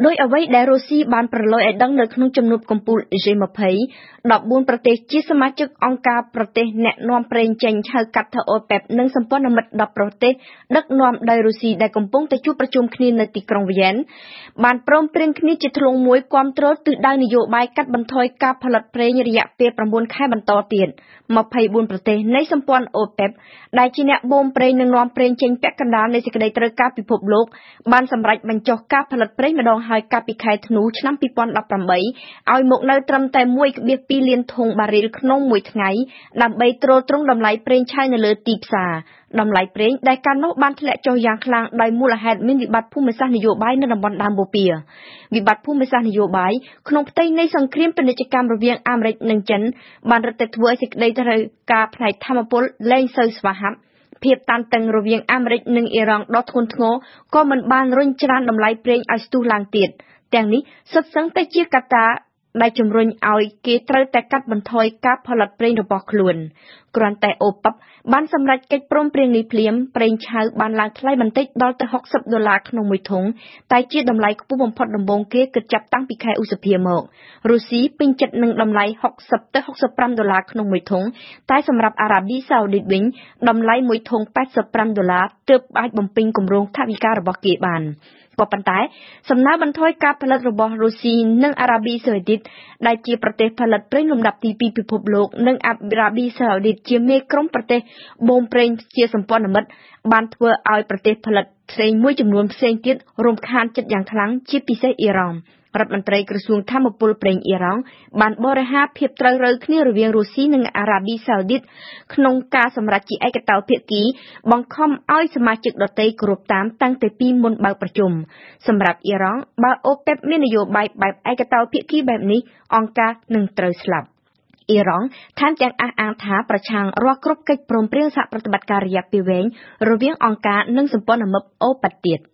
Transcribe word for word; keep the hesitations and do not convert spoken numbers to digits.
ដោយអ្វីដែលរុស្ស៊ីបានប្រឡូយឲ្យដឹងនៅក្នុងជំនួបកំពូល G ยี่สิบ ដប់បួនប្រទេសជាសមាជិកអង្គការប្រទេសអ្នកនាំប្រេងចេញហៅកាត់ថា អូពេក និងសម្ព័ន្ធមិត្តដប់ប្រទេសដឹកនាំដោយរុស្ស៊ីដែលកំពុងតែជួបប្រជុំគ្នានៅទីក្រុងវីយ៉ែនបានព្រមព្រៀងគ្នាជាធ្លុងមួយគាំទ្រទិសដៅនយោបាយកាត់បន្ថយការផលិតប្រេងរយៈពេលchínខែបន្តទៀតยี่สิบสี่ប្រទេសនៃសម្ព័ន្ធអូពេកដែលជាអ្នកបូមប្រេងនិងនាំប្រេងចេញពាក់កណ្ដាលនៃសេចក្តីត្រូវការពិភពលោកបានសម្រេចបញ្ចុះការផលិតប្រេងម្ដងហើយកាលពីខែធ្នូឆ្នាំยี่สิบสิบแปดឲ្យមកនៅត្រឹមតែone celá twoលានធុងបារីលក្នុងមួយថ្ងៃដើម្បីទ្រទ្រង់តម្លៃប្រេងឆៅនៅលើទីផ្សារតម្លៃប្រេងដែលកាលនោះបានធ្លាក់ចុះយ៉ាងខ្លាំងដោយមូលហេតុមានវិបត្តិភូមិសាស្ត្រនយោបាយនៅតំបន់ដើមបូព៌ាវិបត្តិភូមិសាស្ត្រនយោបាយក្នុងផ្ទៃនៃសង្គ្រាមពាណិជ្ជកម្មរវាងអាមេរិកនិងចិនបានរឹតតែធ្វើឲ្យសេចក្តីត្រូវការផ្នែកថាមពលលែងសូវស្វាហាប់ភាពតានតឹងរវាងអាមេរិកនិងអ៊ីរ៉ង់ដ៏ធ្ងន់ធ្ងរក៏មិនបានរុញច្រានតម្លៃប្រេងឲ្យស្ទុះឡើងទៀតទាំងនេះសុទ្ធសឹងតែជាកត្តាដែលជំរុញឲ្យគេត្រូវតែកាត់បន្ថយការផលិតប្រេងរបស់ខ្លួនគ្រាន់តែអូពេកបានសម្រេចកិច្ចព្រមព្រៀងនេះភ្លាមប្រេងឆៅបានឡើងថ្លៃបន្តិចដល់ទៅsixtyដុល្លារក្នុងមួយធុងតែជាតម្លៃខ្ពស់បំផុតដំបូងគេគិតចាប់តាំងពីខែឧសភាមករុស្ស៊ីពេញចិត្តនឹងតម្លៃsixtyទៅsixty-fiveដុល្លារក្នុងមួយធុងតែសម្រាប់អារ៉ាប៊ីសាអូឌីតវិញតម្លៃមួយធុងeighty-fiveដុល្លារទើបអាចបំពេញគម្រោងថវិការបស់គេបានក៏ប៉ុន្តែសំណើបន្ថយការផលិតរបស់រុស្ស៊ីនិងអារ៉ាប៊ីសាអូឌីតដែលជាប្រទេសផលិតប្រេងលំដាប់ទីtwoពិភពលោកនិងអារ៉ាប៊ីសាអូឌីតជាមេក្រុមប្រទេសបូមប្រេងជាសម្ព័ន្ធមិត្តបានធ្វើឲ្យប្រទេសផលិតផ្សេងមួយចំនួនផ្សេងទៀតរំខានចិត្តយ៉ាងខ្លាំងជាពិសេសអ៊ីរ៉ង់រដ្ឋមន្ត្រីក្រសួងថាមពលប្រេងអ៊ីរ៉ង់បានបរិហារភាពត្រូវរើគ្នារវាងរុស្ស៊ីនិងអារ៉ាប៊ីសាអូឌីតក្នុងការសម្រេចជាឯកតោភាគីបង្ខំឲ្យសមាជិកដទៃគោរពតាមតាំងតែពីមុនបើកប្រជុំសម្រាប់អ៊ីរ៉ង់បើអូពេកមាននយោបាយបែបឯកតោភាគីបែបនេះអង្គការនឹងត្រូវស្លាប់អ៊ីរ៉ង់ថែមទាំងអះអាងថាប្រឆាំងរាល់គ្រប់កិច្ចព្រមព្រៀងសហប្រតិបត្តិការរយៈពេលវែងរវាងអង្គការនិងសម្ព័ន្ធមិត្តអូពេកទៀត